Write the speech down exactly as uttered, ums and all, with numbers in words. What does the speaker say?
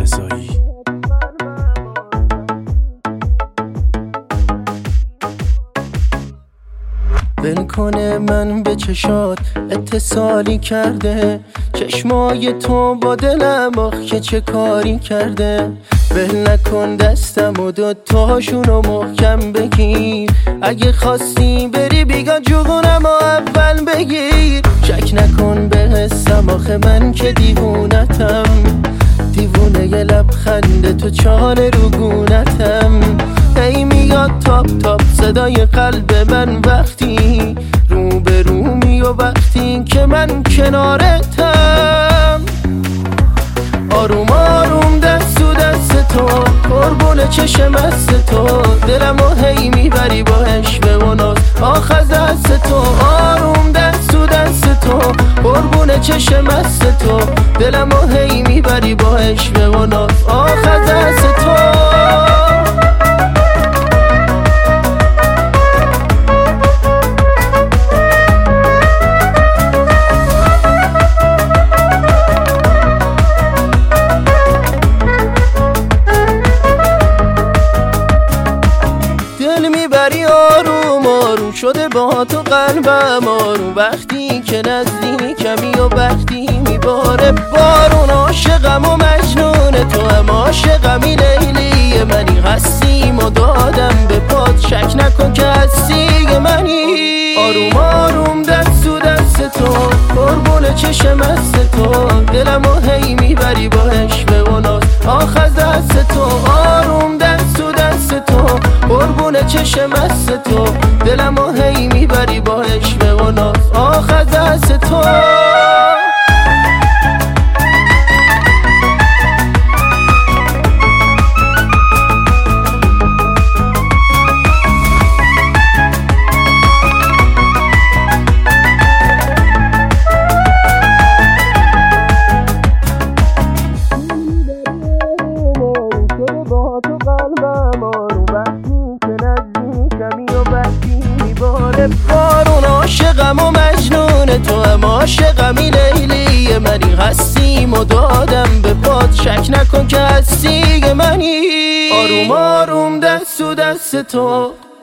رضایی. ول کنه من به چشات اتصالی کرده، چشمای تو با دلم آخ که چه کاری کرده. ول نکن دستم و دوتاشونو محکم بگیر، اگه خواستی بری بیگا جوگونم و اول بگیر. شک نکن به حسم آخه من که دیوونتم، دیوونه یه لبخند تو چاره رو گونتم. ای میاد تاپ تاپ صدای قلب من وقتی رو به رو می و وقتی که من کنارتم. آروم آروم دست و دست تو قربون چشم است تو، دلمو هی میبری با عشق و ناز آخذ دست تو. آروم دست و دست تو قربون چشم است تو، دلمو هی میبری با عشق و ناز آخذ دست تو. آروم آروم شده با تو قلبم آروم، وقتی که نزدیکمی و وقتی میباره بارون. عاشقم و مجنون تو هم عاشقمی لیلی منی، هستیم و دادم به پاد شک نکن که هستی منی. آروم آروم دست و دست تو قربون چشم است تو، دلمو هی میبری با عشق و ناز آخذ دست تو. آروم دست و دست تو قربون چشم است تو، دلمو هی میبری با عشق و ناز آخذ دست تو. بارون عاشقم و مجنون تو هم عاشقمی لیلی منی، هستیم و دادم به پاد شک نکن که هستی منی. آروم آروم دست و دست تو